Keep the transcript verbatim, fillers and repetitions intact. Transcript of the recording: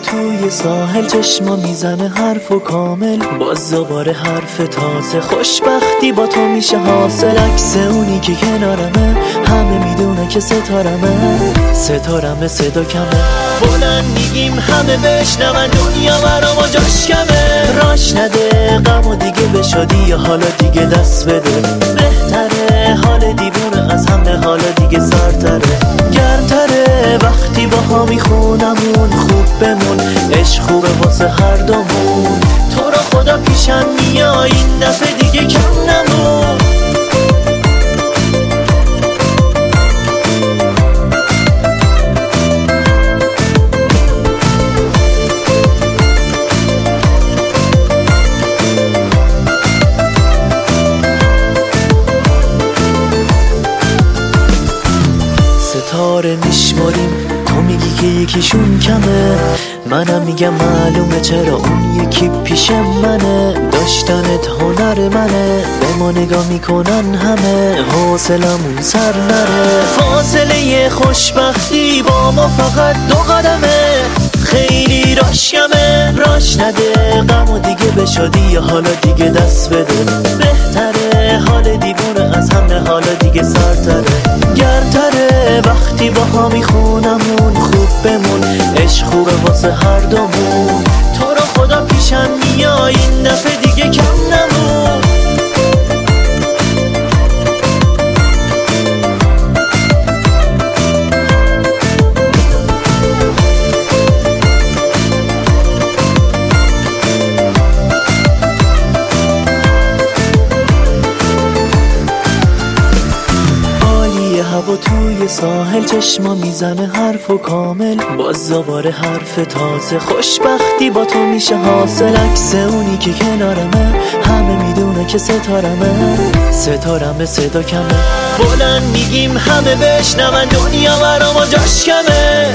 توی ساحل چشما میزنه حرف و کامل، باز دوباره حرف تازه. خوشبختی با تو میشه حاصل، عکس اونی که کنارمه همه میدونه که ستارمه. ستارمه صدا کمه، بلند میگیم همه بشنون، دنیا برام و جاش کمه. راش نده غم و دیگه به شادی یا حالا دیگه دست بده. بهتره حال دیوونه از همه حالا دیگه سرتره، گرمتره وقتی با ها میخونمون. خوب بمون عشق خوبه واسه هر دومون. تو رو خدا پیشم میای این دفعه دیگه کم نمون. ستاره میشماریم، تو میگی که یکیشون کمه، منم میگم معلومه چرا اون یکی پیش منه. داشتنت هنر منه، به ما نگاه میکنن همه، حوصلمون سر نره. فاصله خوشبختی با ما فقط دو قدمه، خیلی راش کمه. راش نده غم و دیگه به شادی یا حالا دیگه دست بده. بهتره حال دیوونه از همه حالا دیگه سرتره، گرمتره وقتی با ها میخونمون. خوب بمون عشق خوبه واسه هر دومون. تو رو خدا پیشم میای این دفعه دیگه کم نمون. هوا توی ساحل چشما میزنه حرف و کامل، باز دوباره حرف تازه. خوشبختی با تو میشه حاصل، عکس اونی که کنارمه همه میدونه که ستارمه. ستارمه صدا کمه، بلند میگیم همه بشنون، دنیا برام و جاش کمه.